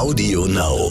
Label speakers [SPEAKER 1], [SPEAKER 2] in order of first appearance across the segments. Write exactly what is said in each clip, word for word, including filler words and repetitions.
[SPEAKER 1] Audio Now.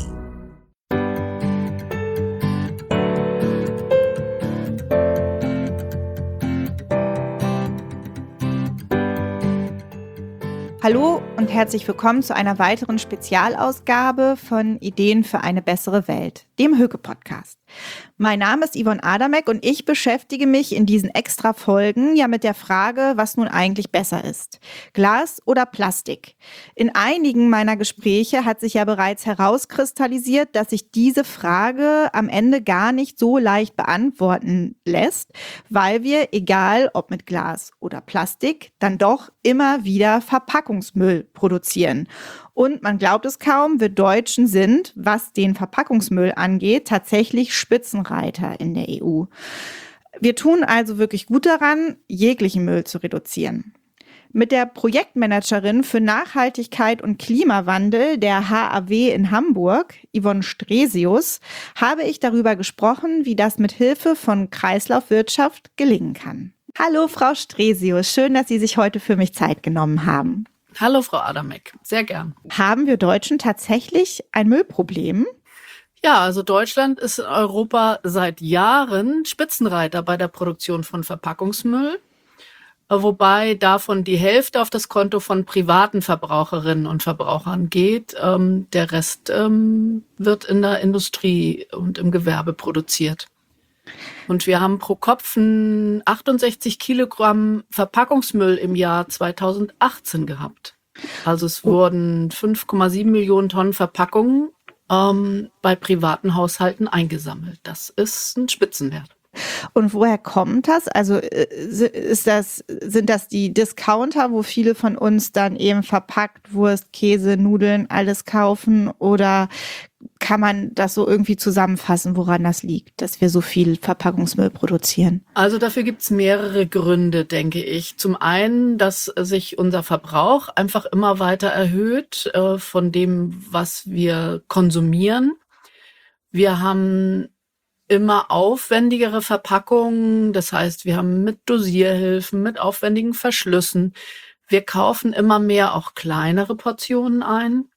[SPEAKER 2] Hallo und herzlich willkommen zu einer weiteren Spezialausgabe von Ideen für eine bessere Welt, dem Höcke-Podcast. Mein Name ist Yvonne Adamek und ich beschäftige mich in diesen Extra-Folgen ja mit der Frage, was nun eigentlich besser ist. Glas oder Plastik? In einigen meiner Gespräche hat sich ja bereits herauskristallisiert, dass sich diese Frage am Ende gar nicht so leicht beantworten lässt, weil wir, egal ob mit Glas oder Plastik, dann doch immer wieder Verpackungsmüll produzieren. Und man glaubt es kaum, wir Deutschen sind, was den Verpackungsmüll angeht, tatsächlich Spitzenreiter in der E U. Wir tun also wirklich gut daran, jeglichen Müll zu reduzieren. Mit der Projektmanagerin für Nachhaltigkeit und Klimawandel der H A W in Hamburg, Yvonne Stresius, habe ich darüber gesprochen, wie das mit Hilfe von Kreislaufwirtschaft gelingen kann. Hallo Frau Stresius, schön, dass Sie sich heute für mich Zeit genommen haben.
[SPEAKER 3] Hallo Frau Adamek, sehr gern.
[SPEAKER 2] Haben wir Deutschen tatsächlich ein Müllproblem?
[SPEAKER 3] Ja, also Deutschland ist in Europa seit Jahren Spitzenreiter bei der Produktion von Verpackungsmüll, wobei davon die Hälfte auf das Konto von privaten Verbraucherinnen und Verbrauchern geht. Ähm, der Rest ähm, wird in der Industrie und im Gewerbe produziert. Und wir haben pro Kopf achtundsechzig Kilogramm Verpackungsmüll im Jahr zweitausendachtzehn gehabt. Also es wurden fünf Komma sieben Millionen Tonnen Verpackungen ähm, bei privaten Haushalten eingesammelt. Das ist ein Spitzenwert.
[SPEAKER 2] Und woher kommt das? Also ist das, sind das die Discounter, wo viele von uns dann eben verpackt Wurst, Käse, Nudeln, alles kaufen? Oder kann man das so irgendwie zusammenfassen, woran das liegt, dass wir so viel Verpackungsmüll produzieren?
[SPEAKER 3] Also dafür gibt's mehrere Gründe, denke ich. Zum einen, dass sich unser Verbrauch einfach immer weiter erhöht äh, von dem, was wir konsumieren. Wir haben immer aufwendigere Verpackungen, das heißt, wir haben mit Dosierhilfen, mit aufwendigen Verschlüssen. Wir kaufen immer mehr auch kleinere Portionen ein.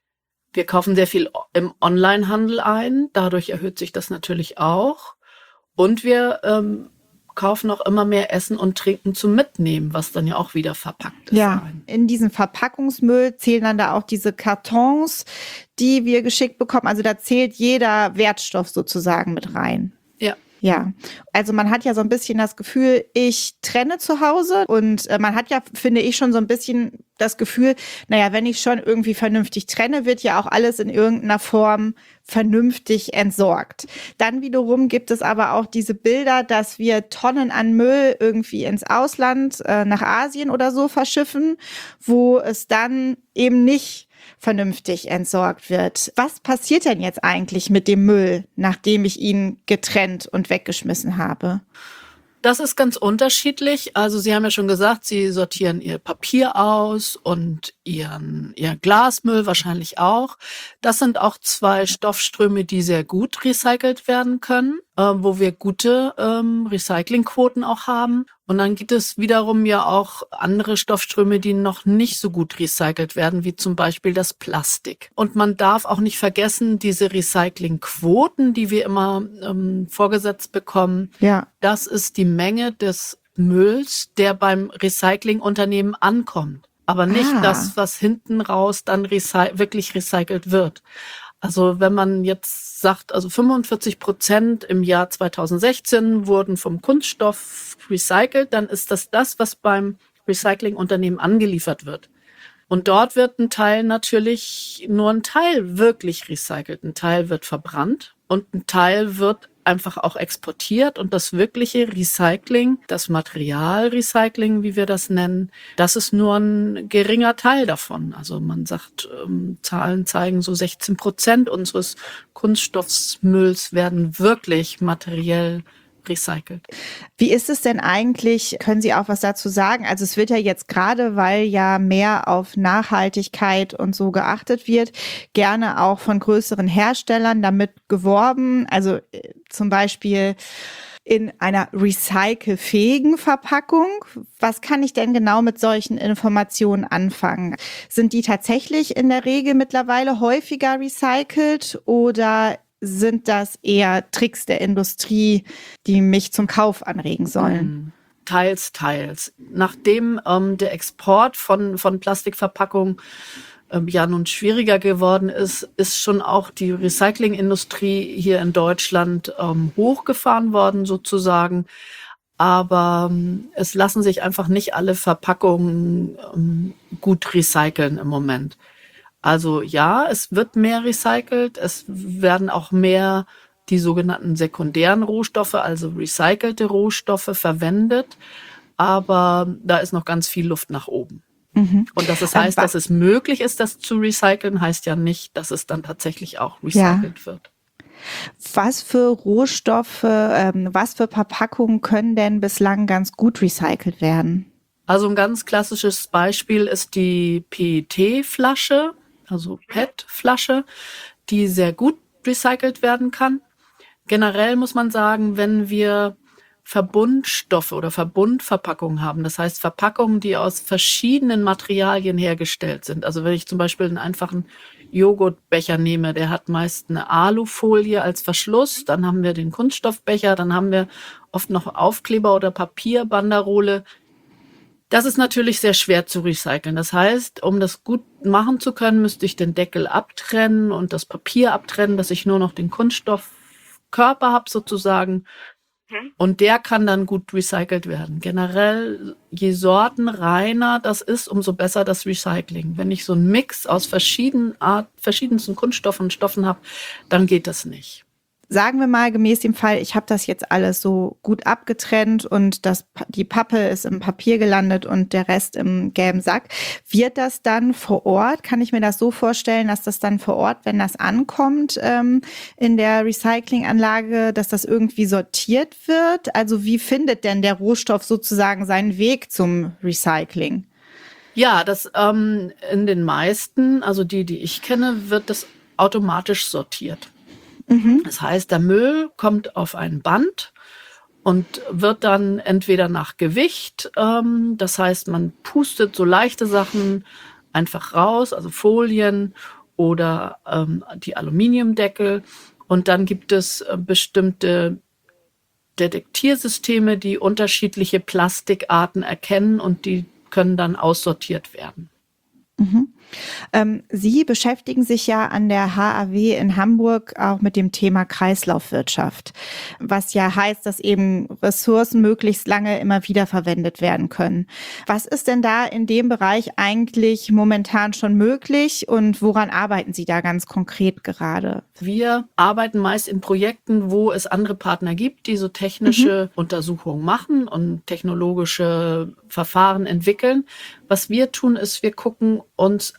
[SPEAKER 3] Wir kaufen sehr viel im Onlinehandel ein, dadurch erhöht sich das natürlich auch. Und wir ähm, kaufen auch immer mehr Essen und Trinken zum Mitnehmen, was dann ja auch wieder verpackt ist.
[SPEAKER 2] Ja, in diesen Verpackungsmüll zählen dann da auch diese Kartons, die wir geschickt bekommen. Also da zählt jeder Wertstoff sozusagen mit rein.
[SPEAKER 3] Ja.
[SPEAKER 2] Ja, also man hat ja so ein bisschen das Gefühl, ich trenne zu Hause und äh, man hat ja, finde ich, schon so ein bisschen das Gefühl, naja, wenn ich schon irgendwie vernünftig trenne, wird ja auch alles in irgendeiner Form vernünftig entsorgt. Dann wiederum gibt es aber auch diese Bilder, dass wir Tonnen an Müll irgendwie ins Ausland, äh, nach Asien oder so verschiffen, wo es dann eben nicht vernünftig entsorgt wird. Was passiert denn jetzt eigentlich mit dem Müll, nachdem ich ihn getrennt und weggeschmissen habe?
[SPEAKER 3] Das ist ganz unterschiedlich. Also Sie haben ja schon gesagt, Sie sortieren Ihr Papier aus und Ihren, Ihr Glasmüll wahrscheinlich auch. Das sind auch zwei Stoffströme, die sehr gut recycelt werden können, äh, wo wir gute ähm, Recyclingquoten auch haben. Und dann gibt es wiederum ja auch andere Stoffströme, die noch nicht so gut recycelt werden, wie zum Beispiel das Plastik. Und man darf auch nicht vergessen, diese Recyclingquoten, die wir immer ähm, vorgesetzt bekommen,
[SPEAKER 2] ja.
[SPEAKER 3] Das ist die Menge des Mülls, der beim Recyclingunternehmen ankommt. Aber nicht
[SPEAKER 2] Ah.
[SPEAKER 3] das, was hinten raus dann recy- wirklich recycelt wird. Also wenn man jetzt sagt, also fünfundvierzig Prozent im Jahr zweitausendsechzehn wurden vom Kunststoff recycelt, dann ist das das, was beim Recyclingunternehmen angeliefert wird. Und dort wird ein Teil natürlich, nur ein Teil wirklich recycelt. Ein Teil wird verbrannt und ein Teil wird einfach auch exportiert. Und das wirkliche Recycling, das Materialrecycling, wie wir das nennen, das ist nur ein geringer Teil davon. Also man sagt, ähm, Zahlen zeigen, so sechzehn Prozent unseres Kunststoffmülls werden wirklich materiell recycelt.
[SPEAKER 2] Wie ist es denn eigentlich, können Sie auch was dazu sagen? Also es wird ja jetzt gerade, weil ja mehr auf Nachhaltigkeit und so geachtet wird, gerne auch von größeren Herstellern damit geworben. Also äh, zum Beispiel in einer recycelfähigen Verpackung. Was kann ich denn genau mit solchen Informationen anfangen? Sind die tatsächlich in der Regel mittlerweile häufiger recycelt oder sind das eher Tricks der Industrie, die mich zum Kauf anregen sollen?
[SPEAKER 3] Teils, teils. Nachdem ähm, der Export von, von Plastikverpackungen ähm, ja nun schwieriger geworden ist, ist schon auch die Recyclingindustrie hier in Deutschland ähm, hochgefahren worden sozusagen. Aber ähm, es lassen sich einfach nicht alle Verpackungen ähm, gut recyceln im Moment. Also ja, es wird mehr recycelt, es werden auch mehr die sogenannten sekundären Rohstoffe, also recycelte Rohstoffe verwendet, aber da ist noch ganz viel Luft nach oben. Mhm. Und dass es heißt, ähm, dass es möglich ist, das zu recyceln, heißt ja nicht, dass es dann tatsächlich auch recycelt ja. wird.
[SPEAKER 2] Was für Rohstoffe, ähm, was für Verpackungen können denn bislang ganz gut recycelt werden?
[SPEAKER 3] Also ein ganz klassisches Beispiel ist die P E T-Flasche, also P E T-Flasche, die sehr gut recycelt werden kann. Generell muss man sagen, wenn wir Verbundstoffe oder Verbundverpackungen haben, das heißt Verpackungen, die aus verschiedenen Materialien hergestellt sind. Also wenn ich zum Beispiel einen einfachen Joghurtbecher nehme, der hat meist eine Alufolie als Verschluss, dann haben wir den Kunststoffbecher, dann haben wir oft noch Aufkleber oder Papierbanderole. Das ist natürlich sehr schwer zu recyceln. Das heißt, um das gut machen zu können, müsste ich den Deckel abtrennen und das Papier abtrennen, dass ich nur noch den Kunststoffkörper habe sozusagen. Und der kann dann gut recycelt werden. Generell, je sortenreiner das ist, umso besser das Recycling. Wenn ich so einen Mix aus verschiedenen Art, verschiedensten Kunststoffen und Stoffen habe, dann geht das nicht.
[SPEAKER 2] Sagen wir mal gemäß dem Fall, ich habe das jetzt alles so gut abgetrennt und das, die Pappe ist im Papier gelandet und der Rest im gelben Sack. Wird das dann vor Ort, kann ich mir das so vorstellen, dass das dann vor Ort, wenn das ankommt ähm, in der Recyclinganlage, dass das irgendwie sortiert wird? Also wie findet denn der Rohstoff sozusagen seinen Weg zum Recycling?
[SPEAKER 3] Ja, das ähm, in den meisten, also die, die ich kenne, wird das automatisch sortiert. Das heißt, der Müll kommt auf ein Band und wird dann entweder nach Gewicht, ähm, das heißt, man pustet so leichte Sachen einfach raus, also Folien oder ähm, die Aluminiumdeckel. Und dann gibt es äh, bestimmte Detektiersysteme, die unterschiedliche Plastikarten erkennen und die können dann aussortiert werden.
[SPEAKER 2] Mhm. Ähm, Sie beschäftigen sich ja an der H A W in Hamburg auch mit dem Thema Kreislaufwirtschaft, was ja heißt, dass eben Ressourcen möglichst lange immer wieder verwendet werden können. Was ist denn da in dem Bereich eigentlich momentan schon möglich und woran arbeiten Sie da ganz konkret gerade?
[SPEAKER 3] Wir arbeiten meist in Projekten, wo es andere Partner gibt, die so technische mhm. Untersuchungen machen und technologische Verfahren entwickeln. Was wir tun, ist, wir gucken uns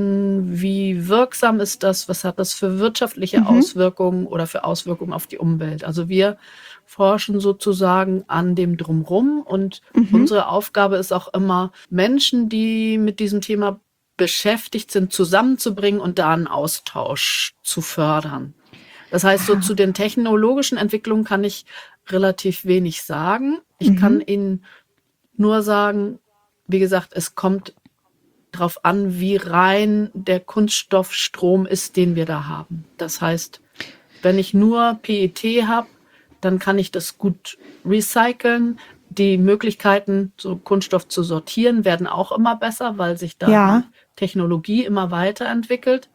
[SPEAKER 3] an, wie wirksam ist das, was hat das für wirtschaftliche mhm. Auswirkungen oder für Auswirkungen auf die Umwelt. Also wir forschen sozusagen an dem Drumherum und mhm. unsere Aufgabe ist auch immer, Menschen, die mit diesem Thema beschäftigt sind, zusammenzubringen und da einen Austausch zu fördern. Das heißt, so zu den technologischen Entwicklungen kann ich relativ wenig sagen. Ich mhm. kann Ihnen nur sagen, wie gesagt, es kommt drauf an, wie rein der Kunststoffstrom ist, den wir da haben. Das heißt, wenn ich nur P E T habe, dann kann ich das gut recyceln. Die Möglichkeiten, so Kunststoff zu sortieren, werden auch immer besser, weil sich da ja. die Technologie immer weiterentwickelt.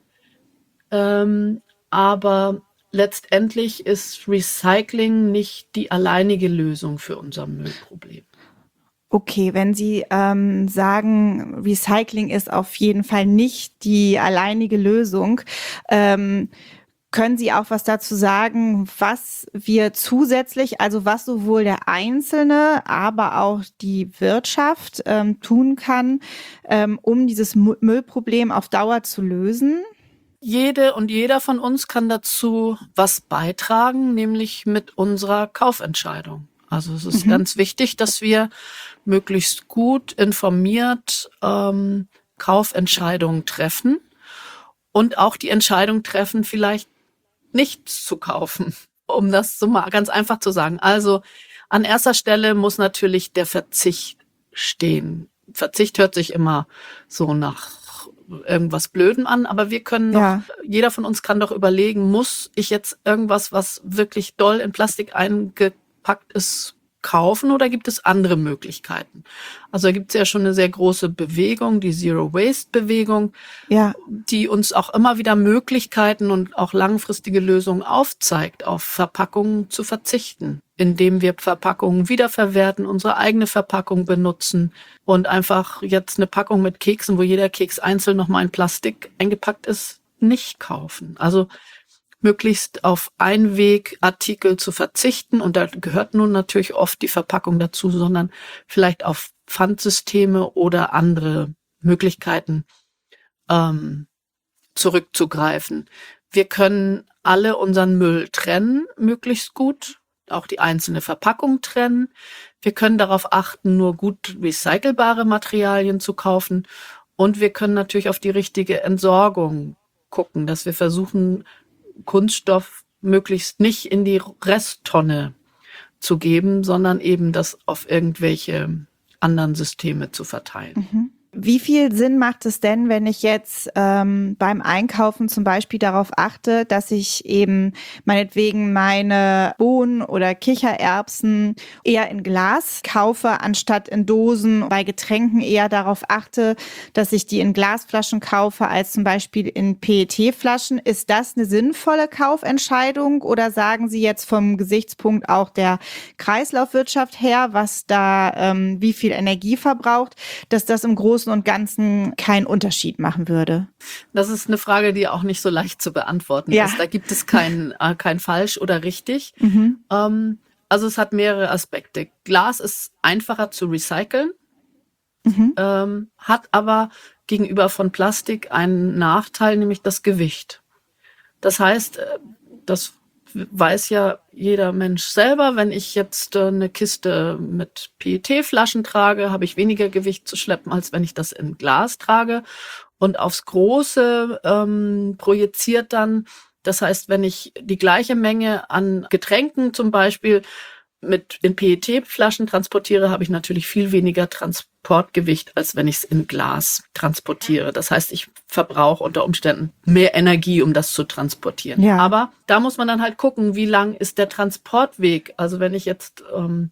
[SPEAKER 3] Ähm, aber letztendlich ist Recycling nicht die alleinige Lösung für unser Müllproblem.
[SPEAKER 2] Okay, wenn Sie ähm, sagen, Recycling ist auf jeden Fall nicht die alleinige Lösung, ähm, können Sie auch was dazu sagen, was wir zusätzlich, also was sowohl der Einzelne, aber auch die Wirtschaft ähm, tun kann, ähm, um dieses Müllproblem auf Dauer zu lösen?
[SPEAKER 3] Jede und jeder von uns kann dazu was beitragen, nämlich mit unserer Kaufentscheidung. Also es ist mhm. ganz wichtig, dass wir möglichst gut informiert ähm, Kaufentscheidungen treffen und auch die Entscheidung treffen, vielleicht nichts zu kaufen, um das so mal ganz einfach zu sagen. Also An erster Stelle muss natürlich der Verzicht stehen. Verzicht hört sich immer so nach irgendwas Blödem an, aber wir können doch, ja. jeder von uns kann doch überlegen, muss ich jetzt irgendwas, was wirklich doll in Plastik eingepackt ist, kaufen oder gibt es andere Möglichkeiten? Also da gibt es ja schon eine sehr große Bewegung, die Zero-Waste-Bewegung, ja. die uns auch immer wieder Möglichkeiten und auch langfristige Lösungen aufzeigt, auf Verpackungen zu verzichten, indem wir Verpackungen wiederverwerten, unsere eigene Verpackung benutzen und einfach jetzt eine Packung mit Keksen, wo jeder Keks einzeln nochmal in Plastik eingepackt ist, nicht kaufen. Also möglichst auf Einwegartikel zu verzichten. Und da gehört nun natürlich oft die Verpackung dazu, sondern vielleicht auf Pfandsysteme oder andere Möglichkeiten ähm, zurückzugreifen. Wir können alle unseren Müll trennen, möglichst gut, auch die einzelne Verpackung trennen. Wir können darauf achten, nur gut recycelbare Materialien zu kaufen. Und wir können natürlich auf die richtige Entsorgung gucken, dass wir versuchen, Kunststoff möglichst nicht in die Resttonne zu geben, sondern eben das auf irgendwelche anderen Systeme zu verteilen.
[SPEAKER 2] Mhm. Wie viel Sinn macht es denn, wenn ich jetzt ähm, beim Einkaufen zum Beispiel darauf achte, dass ich eben meinetwegen meine Bohnen oder Kichererbsen eher in Glas kaufe, anstatt in Dosen, bei Getränken eher darauf achte, dass ich die in Glasflaschen kaufe, als zum Beispiel in P E T-Flaschen. Ist das eine sinnvolle Kaufentscheidung oder sagen Sie jetzt vom Gesichtspunkt auch der Kreislaufwirtschaft her, was da ähm, wie viel Energie verbraucht, dass das im Großen und Ganzen keinen Unterschied machen würde?
[SPEAKER 3] Das ist eine Frage, die auch nicht so leicht zu beantworten
[SPEAKER 2] ja.
[SPEAKER 3] ist. Da gibt es kein, äh, kein falsch oder richtig.
[SPEAKER 2] Mhm.
[SPEAKER 3] Ähm, also es hat mehrere Aspekte. Glas ist einfacher zu recyceln, mhm. ähm, hat aber gegenüber von Plastik einen Nachteil, nämlich das Gewicht. Das heißt, das weiß ja jeder Mensch selber, wenn ich jetzt äh, eine Kiste mit P E T-Flaschen trage, habe ich weniger Gewicht zu schleppen, als wenn ich das in Glas trage. Und aufs Große ähm, projiziert dann, das heißt, wenn ich die gleiche Menge an Getränken zum Beispiel mit in P E T-Flaschen transportiere, habe ich natürlich viel weniger Transportgewicht, als wenn ich es in Glas transportiere. Das heißt, ich verbrauche unter Umständen mehr Energie, um das zu transportieren.
[SPEAKER 2] Ja.
[SPEAKER 3] Aber da muss man dann halt gucken, wie lang ist der Transportweg. Also wenn ich jetzt, ähm,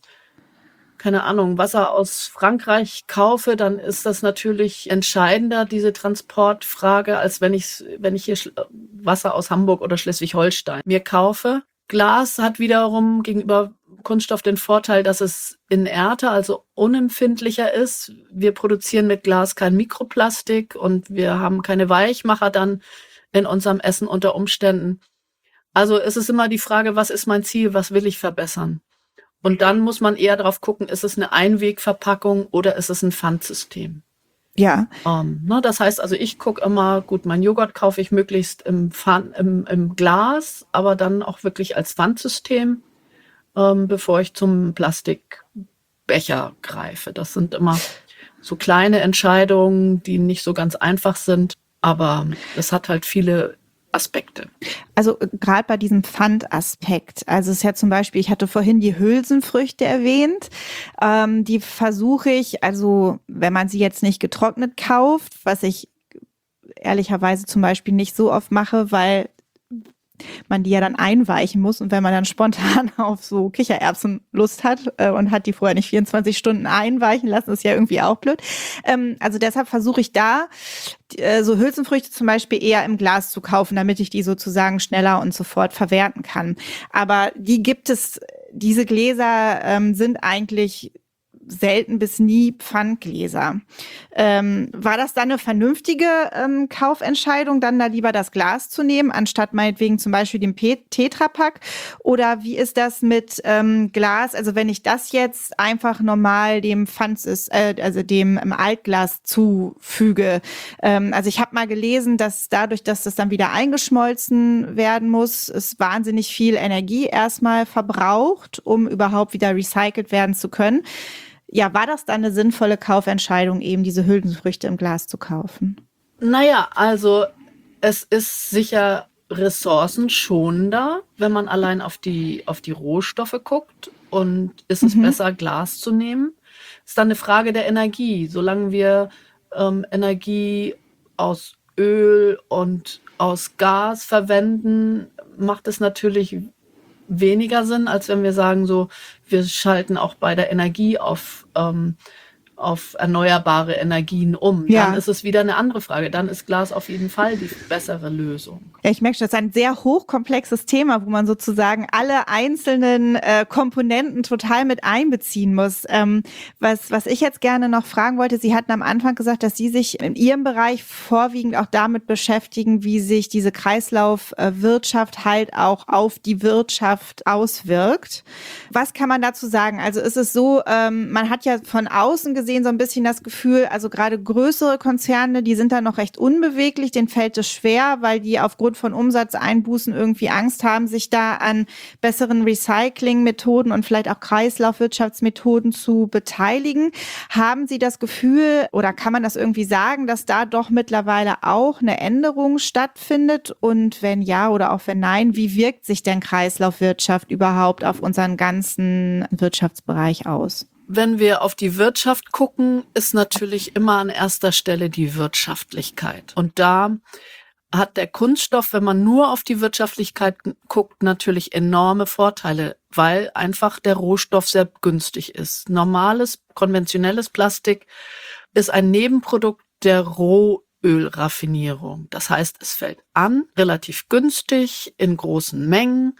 [SPEAKER 3] keine Ahnung, Wasser aus Frankreich kaufe, dann ist das natürlich entscheidender, diese Transportfrage, als wenn ich, wenn ich hier Wasser aus Hamburg oder Schleswig-Holstein mir kaufe. Glas hat wiederum gegenüber Kunststoff den Vorteil, dass es inerter, also unempfindlicher ist. Wir produzieren mit Glas kein Mikroplastik und wir haben keine Weichmacher dann in unserem Essen unter Umständen. Also es ist immer die Frage, was ist mein Ziel, was will ich verbessern? Und dann muss man eher drauf gucken, ist es eine Einwegverpackung oder ist es ein Pfandsystem?
[SPEAKER 2] Ja.
[SPEAKER 3] Um, ne, das heißt also, ich gucke immer, gut, mein Joghurt kaufe ich möglichst im, Pfann, im, im Glas, aber dann auch wirklich als Pfandsystem, ähm, bevor ich zum Plastikbecher greife. Das sind immer so kleine Entscheidungen, die nicht so ganz einfach sind, aber es hat halt viele Aspekte.
[SPEAKER 2] Also gerade bei diesem Pfandaspekt, also es ist ja zum Beispiel, ich hatte vorhin die Hülsenfrüchte erwähnt, ähm, die versuche ich, also wenn man sie jetzt nicht getrocknet kauft, was ich ehrlicherweise zum Beispiel nicht so oft mache, weil man die ja dann einweichen muss und wenn man dann spontan auf so Kichererbsen Lust hat äh, und hat die vorher nicht vierundzwanzig Stunden einweichen lassen, ist ja irgendwie auch blöd. Ähm, also deshalb versuche ich da äh, so Hülsenfrüchte zum Beispiel eher im Glas zu kaufen, damit ich die sozusagen schneller und sofort verwerten kann. Aber die gibt es, diese Gläser ähm, sind eigentlich selten bis nie Pfandgläser. Ähm, war das dann eine vernünftige ähm, Kaufentscheidung, dann da lieber das Glas zu nehmen, anstatt meinetwegen zum Beispiel den P- Tetrapack? Oder wie ist das mit ähm, Glas? Also wenn ich das jetzt einfach normal dem Pfand ist, äh, also dem ähm, Altglas zufüge. Ähm, also ich habe mal gelesen, dass dadurch, dass das dann wieder eingeschmolzen werden muss, es wahnsinnig viel Energie erstmal verbraucht, um überhaupt wieder recycelt werden zu können. Ja, war das dann eine sinnvolle Kaufentscheidung, eben diese Hülsenfrüchte im Glas zu kaufen?
[SPEAKER 3] Naja, also es ist sicher ressourcenschonender, wenn man allein auf die, auf die Rohstoffe guckt. und ist es mhm. besser, Glas zu nehmen? Ist dann eine Frage der Energie. Solange wir ähm, Energie aus Öl und aus Gas verwenden, macht es natürlich weniger Sinn, als wenn wir sagen, so, wir schalten auch bei der Energie auf, ähm, auf erneuerbare Energien um.
[SPEAKER 2] Ja.
[SPEAKER 3] Dann ist es wieder eine andere Frage. Dann ist Glas auf jeden Fall die bessere Lösung.
[SPEAKER 2] Ja, ich merke schon, das ist ein sehr hochkomplexes Thema, wo man sozusagen alle einzelnen äh, Komponenten total mit einbeziehen muss. Ähm, was, was ich jetzt gerne noch fragen wollte, Sie hatten am Anfang gesagt, dass Sie sich in Ihrem Bereich vorwiegend auch damit beschäftigen, wie sich diese Kreislaufwirtschaft halt auch auf die Wirtschaft auswirkt. Was kann man dazu sagen? Also ist es so, ähm, man hat ja von außen gesehen so ein bisschen das Gefühl, also gerade größere Konzerne, die sind da noch recht unbeweglich, denen fällt es schwer, weil die aufgrund von Umsatzeinbußen irgendwie Angst haben, sich da an besseren Recyclingmethoden und vielleicht auch Kreislaufwirtschaftsmethoden zu beteiligen. Haben Sie das Gefühl oder kann man das irgendwie sagen, dass da doch mittlerweile auch eine Änderung stattfindet? Und wenn ja oder auch wenn nein, wie wirkt sich denn Kreislaufwirtschaft überhaupt auf unseren ganzen Wirtschaftsbereich aus?
[SPEAKER 3] Wenn wir auf die Wirtschaft gucken, ist natürlich immer an erster Stelle die Wirtschaftlichkeit. Und da hat der Kunststoff, wenn man nur auf die Wirtschaftlichkeit guckt, natürlich enorme Vorteile, weil einfach der Rohstoff sehr günstig ist. Normales, konventionelles Plastik ist ein Nebenprodukt der Rohölraffinierung. Das heißt, es fällt an, relativ günstig, in großen Mengen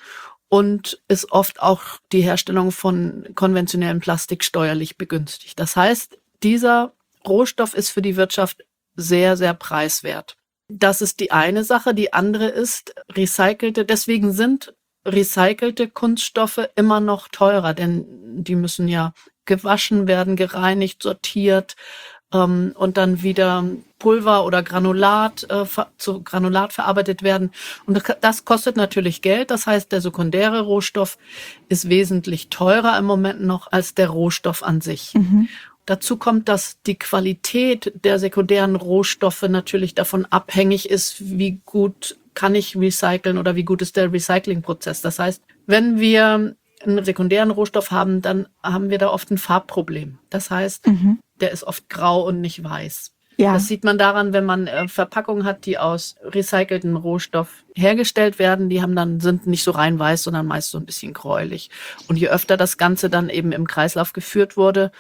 [SPEAKER 3] und ist oft auch die Herstellung von konventionellem Plastik steuerlich begünstigt. Das heißt, dieser Rohstoff ist für die Wirtschaft sehr, sehr preiswert. Das ist die eine Sache. Die andere ist recycelte. Deswegen sind recycelte Kunststoffe immer noch teurer, denn die müssen ja gewaschen werden, gereinigt, sortiert ähm, und dann wieder Pulver oder Granulat äh, zu Granulat verarbeitet werden. Und das kostet natürlich Geld. Das heißt, der sekundäre Rohstoff ist wesentlich teurer im Moment noch als der Rohstoff an sich. Mhm. Dazu kommt, dass die Qualität der sekundären Rohstoffe natürlich davon abhängig ist, wie gut kann ich recyceln oder wie gut ist der Recyclingprozess. Das heißt, wenn wir einen sekundären Rohstoff haben, dann haben wir da oft ein Farbproblem. Das heißt, mhm. der ist oft grau und nicht weiß. Ja. Das sieht man daran, wenn man äh, Verpackungen hat, die aus recyceltem Rohstoff hergestellt werden. Die haben dann, sind nicht so rein weiß, sondern meist so ein bisschen gräulich. Und je öfter das Ganze dann eben im Kreislauf geführt wurde,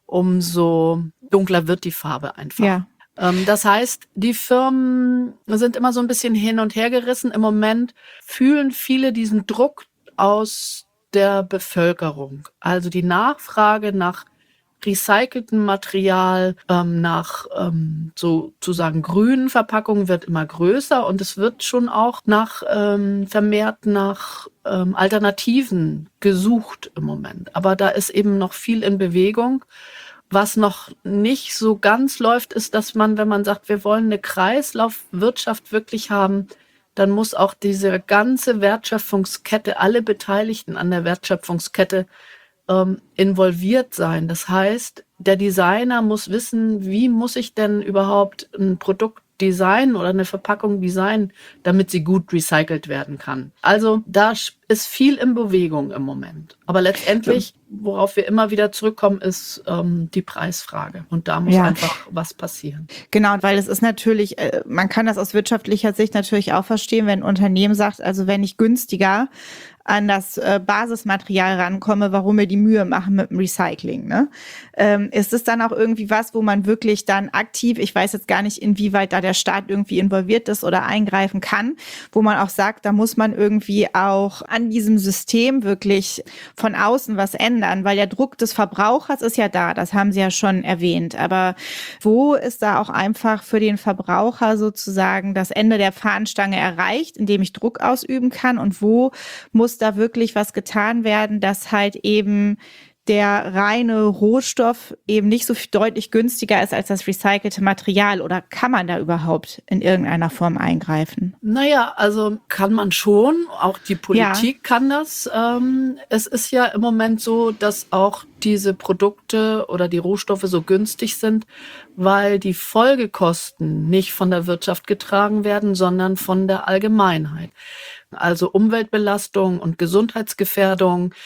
[SPEAKER 3] umso dunkler wird die Farbe einfach. Ja. Ähm, das heißt, die Firmen sind immer so ein bisschen hin und her gerissen. Im Moment fühlen viele diesen Druck aus der Bevölkerung. Also die Nachfrage nach recyceltem Material, ähm, nach ähm, sozusagen grünen Verpackungen wird immer größer und es wird schon auch nach ähm, vermehrt nach ähm, Alternativen gesucht im Moment. Aber da ist eben noch viel in Bewegung. Was noch nicht so ganz läuft, ist, dass man, wenn man sagt, wir wollen eine Kreislaufwirtschaft wirklich haben, dann muss auch diese ganze Wertschöpfungskette, alle Beteiligten an der Wertschöpfungskette ähm, involviert sein. Das heißt, der Designer muss wissen, wie muss ich denn überhaupt ein Produkt designen oder eine Verpackung designen, damit sie gut recycelt werden kann. Also da ist viel in Bewegung im Moment. Aber letztendlich, worauf wir immer wieder zurückkommen, ist ähm, die Preisfrage. Und da muss ja einfach was passieren.
[SPEAKER 2] Genau, weil es ist natürlich, äh, man kann das aus wirtschaftlicher Sicht natürlich auch verstehen, wenn ein Unternehmen sagt, also wenn ich günstiger an das äh, Basismaterial rankomme, warum wir die Mühe machen mit dem Recycling. Ne? Ähm, ist es dann auch irgendwie was, wo man wirklich dann aktiv, ich weiß jetzt gar nicht, inwieweit da der Staat irgendwie involviert ist oder eingreifen kann, wo man auch sagt, da muss man irgendwie auch an diesem System wirklich von außen was ändern, weil der Druck des Verbrauchers ist ja da, das haben Sie ja schon erwähnt. Aber wo ist da auch einfach für den Verbraucher sozusagen das Ende der Fahnenstange erreicht, indem ich Druck ausüben kann und wo muss da wirklich was getan werden, dass halt eben der reine Rohstoff eben nicht so viel deutlich günstiger ist als das recycelte Material? Oder kann man da überhaupt in irgendeiner Form eingreifen?
[SPEAKER 3] Naja, also kann man schon. Auch die Politik ja. kann das. Ähm, es ist ja im Moment so, dass auch diese Produkte oder die Rohstoffe so günstig sind, weil die Folgekosten nicht von der Wirtschaft getragen werden, sondern von der Allgemeinheit. Also Umweltbelastung und Gesundheitsgefährdung,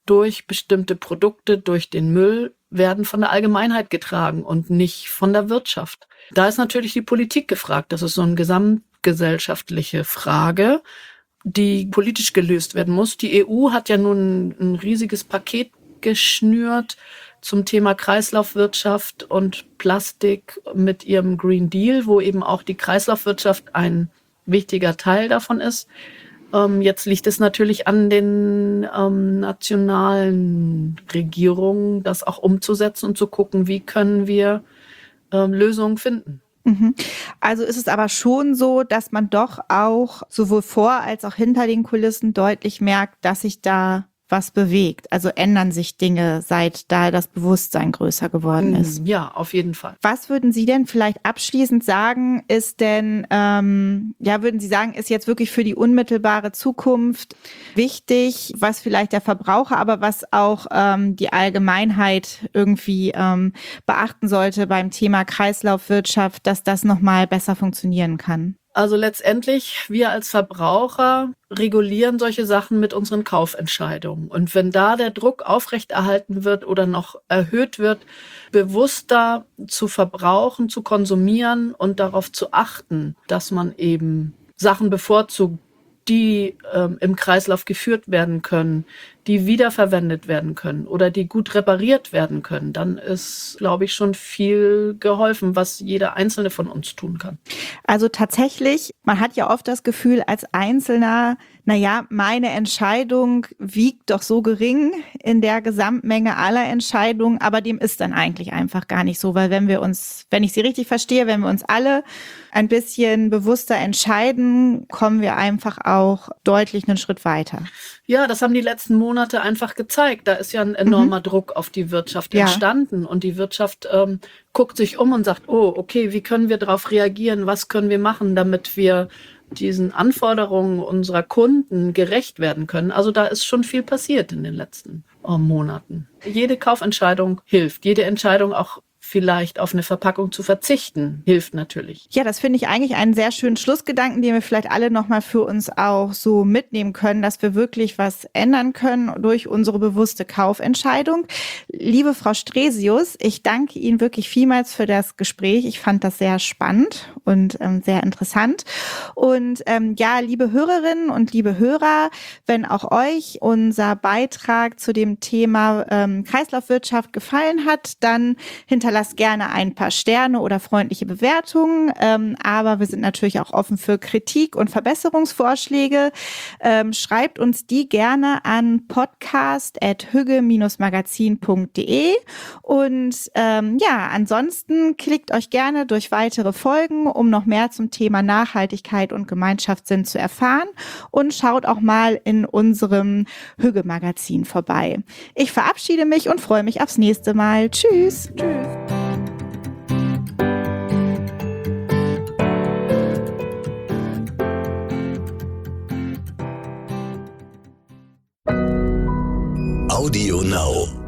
[SPEAKER 3] durch bestimmte Produkte, durch den Müll, werden von der Allgemeinheit getragen und nicht von der Wirtschaft. Da ist natürlich die Politik gefragt. Das ist so eine gesamtgesellschaftliche Frage, die politisch gelöst werden muss. Die E U hat ja nun ein riesiges Paket geschnürt zum Thema Kreislaufwirtschaft und Plastik mit ihrem Green Deal, wo eben auch die Kreislaufwirtschaft ein wichtiger Teil davon ist. Ähm, jetzt liegt es natürlich an den ähm, nationalen Regierungen, das auch umzusetzen und zu gucken, wie können wir ähm, Lösungen finden.
[SPEAKER 2] Also ist es aber schon so, dass man doch auch sowohl vor als auch hinter den Kulissen deutlich merkt, dass sich da was bewegt. Also ändern sich Dinge, seit da das Bewusstsein größer geworden ist.
[SPEAKER 3] Ja, auf jeden Fall.
[SPEAKER 2] Was würden Sie denn vielleicht abschließend sagen, ist denn, ähm, ja, würden Sie sagen, ist jetzt wirklich für die unmittelbare Zukunft wichtig, was vielleicht der Verbraucher, aber was auch ähm, die Allgemeinheit irgendwie ähm, beachten sollte beim Thema Kreislaufwirtschaft, dass das nochmal besser funktionieren kann?
[SPEAKER 3] Also letztendlich, wir als Verbraucher regulieren solche Sachen mit unseren Kaufentscheidungen. Und wenn da der Druck aufrechterhalten wird oder noch erhöht wird, bewusster zu verbrauchen, zu konsumieren und darauf zu achten, dass man eben Sachen bevorzugt, die ähm, im Kreislauf geführt werden können, die wiederverwendet werden können oder die gut repariert werden können, dann ist, glaube ich, schon viel geholfen, was jeder Einzelne von uns tun kann.
[SPEAKER 2] Also tatsächlich, man hat ja oft das Gefühl als Einzelner, naja, meine Entscheidung wiegt doch so gering in der Gesamtmenge aller Entscheidungen, aber dem ist dann eigentlich einfach gar nicht so, weil wenn wir uns, wenn ich Sie richtig verstehe, wenn wir uns alle ein bisschen bewusster entscheiden, kommen wir einfach auch deutlich einen Schritt weiter.
[SPEAKER 3] Ja, das haben die letzten Monate einfach gezeigt. Da ist ja ein enormer mhm. Druck auf die Wirtschaft ja. entstanden und die Wirtschaft ähm, guckt sich um und sagt, oh, okay, wie können wir darauf reagieren? Was können wir machen, damit wir diesen Anforderungen unserer Kunden gerecht werden können? Also da ist schon viel passiert in den letzten äh, Monaten. Jede Kaufentscheidung hilft, jede Entscheidung auch vielleicht auf eine Verpackung zu verzichten, hilft natürlich.
[SPEAKER 2] Ja, das finde ich eigentlich einen sehr schönen Schlussgedanken, den wir vielleicht alle nochmal für uns auch so mitnehmen können, dass wir wirklich was ändern können durch unsere bewusste Kaufentscheidung. Liebe Frau Stresius, ich danke Ihnen wirklich vielmals für das Gespräch. Ich fand das sehr spannend und ähm, sehr interessant. Und ähm, ja, liebe Hörerinnen und liebe Hörer, wenn auch euch unser Beitrag zu dem Thema ähm, Kreislaufwirtschaft gefallen hat, dann hinterlasst Lasst gerne ein paar Sterne oder freundliche Bewertungen, ähm, aber wir sind natürlich auch offen für Kritik und Verbesserungsvorschläge. Ähm, schreibt uns die gerne an podcast at hügge magazin punkt de und ähm, ja, ansonsten klickt euch gerne durch weitere Folgen, um noch mehr zum Thema Nachhaltigkeit und Gemeinschaftssinn zu erfahren und schaut auch mal in unserem Hügge-Magazin vorbei. Ich verabschiede mich und freue mich aufs nächste Mal. Tschüss. Tschüss.
[SPEAKER 1] Audio Now.